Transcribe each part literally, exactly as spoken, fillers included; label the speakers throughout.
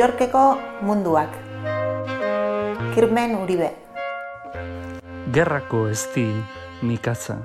Speaker 1: Yorkeko munduak. Kirmen Uribe.
Speaker 2: Gerrako ezti mikatza.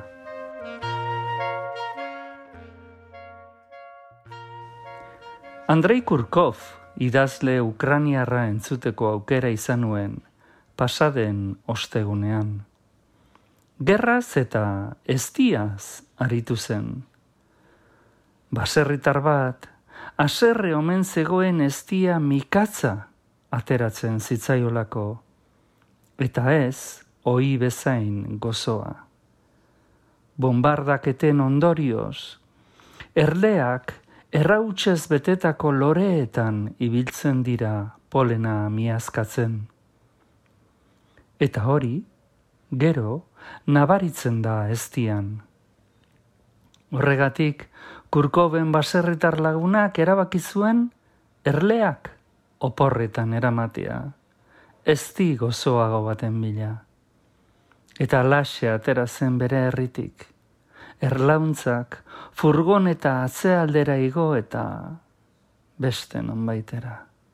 Speaker 2: Andrei Kurkov idazle ukrainiarra entzuteko aukera izan nuen pasaden ostegunean. Gerraz eta eztiaz aritu zen. Baserritar bat, haserre omen zegoen eztia mikatza ateratzen zitzaiolako, eta ez ohi bezain gozoa. Bombardaketen ondorioz, erleak errautsez betetako loreetan ibiltzen dira polena miazkatzen. Eta hori, gero, nabaritzen da eztian. Horregatik, Kurkoven baserritar lagunak erabaki zuen erleak oporretan eramatea, ezti gozoago baten bila. Eta laxe atera zen bere herritik, erlauntzak furgon eta atzealdera igo eta beste nonbaitera.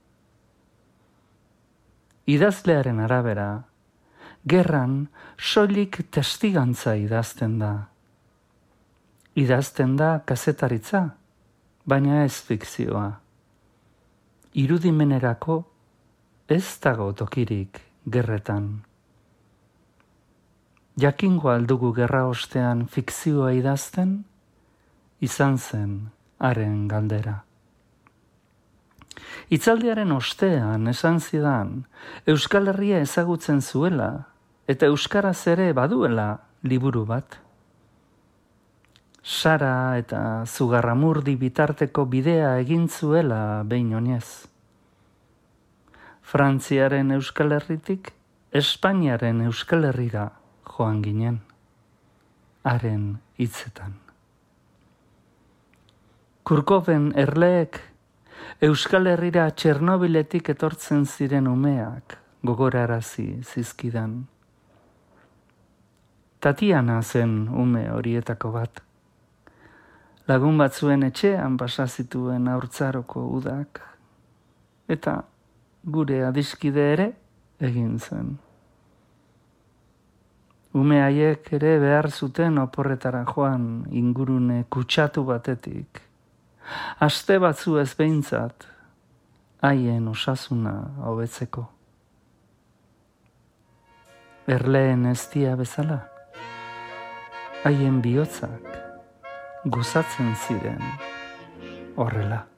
Speaker 2: Idazlearen arabera, gerran soilik testigantza idazten da. Idazten da kazetaritza, baina ez fikzioa. Irudimenerako ez dago tokirik gerretan. Jakingo aldugu gerra ostean fikzioa idazten, izan zen haren galdera. Hitzaldiaren ostean esan zidan Euskal Herria ezagutzen zuela eta euskaraz ere baduela liburu bat. Sara eta Zugarramurdi bitarteko bidea egin zuela behin oinez. Frantziaren Euskal Herritik Espainiaren Euskal Herrira joan ginen, haren hitzetan. Kurkoven erleek Euskal Herrira Txernobiletik etortzen ziren umeak gogorarazi zizkidan. Tatiana zen ume horietako bat. Lagun batzuen etxean pasa zituen haurtzaroko udak, eta gure adiskide ere egin zen. Ume haiek ere behar zuten oporretara joan ingurune kutsatu batetik. Aste batzu ez behintzat, haien osasuna hobetzeko. Erleen eztia bezala, haien bihotzak gozatzen ziren horrela.